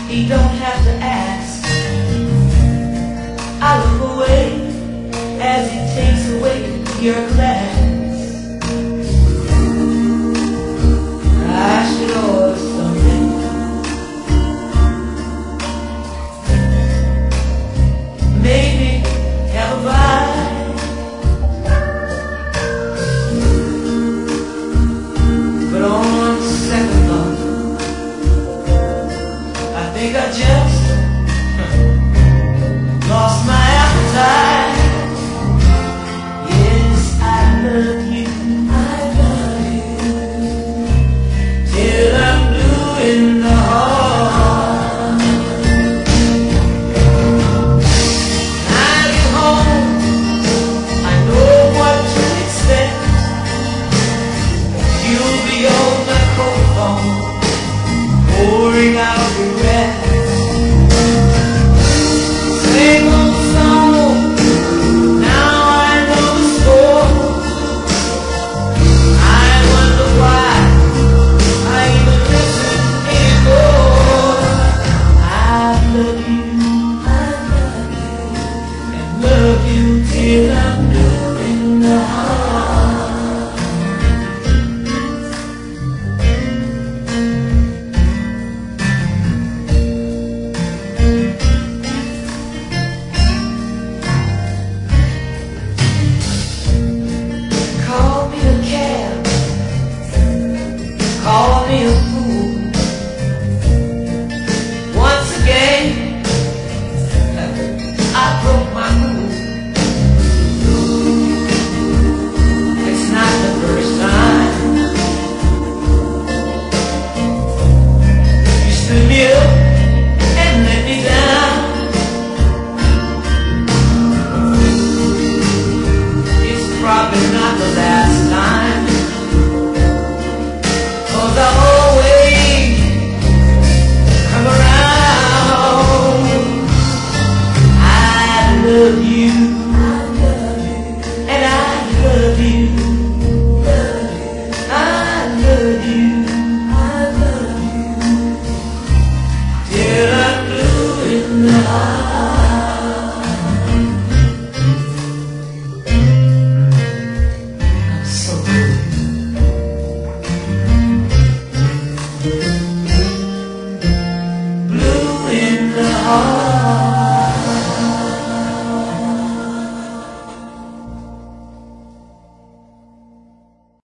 He don't have to ask. I look away as he takes away your glass. I should order something. Maybe have a bite. But on second thought, I think I just lost my appetite. Yes, I love you. I love you till I'm blue in the heart. I get home, I know what to expect. You'll be on the cold phone, pouring out regret. Same old song, now I know the score. I wonder why I even listen anymore. I love you, and love you till I'm blue in the heart. Call me a cab, call me a fool. Once again, I broke my rule. It's not the first time. You stood me up and let me down. It's probably not the last time, 'cause I always come around. I love you, and I love you. I love you till I'm blue in the heart. I'm so good. Blue in the heart.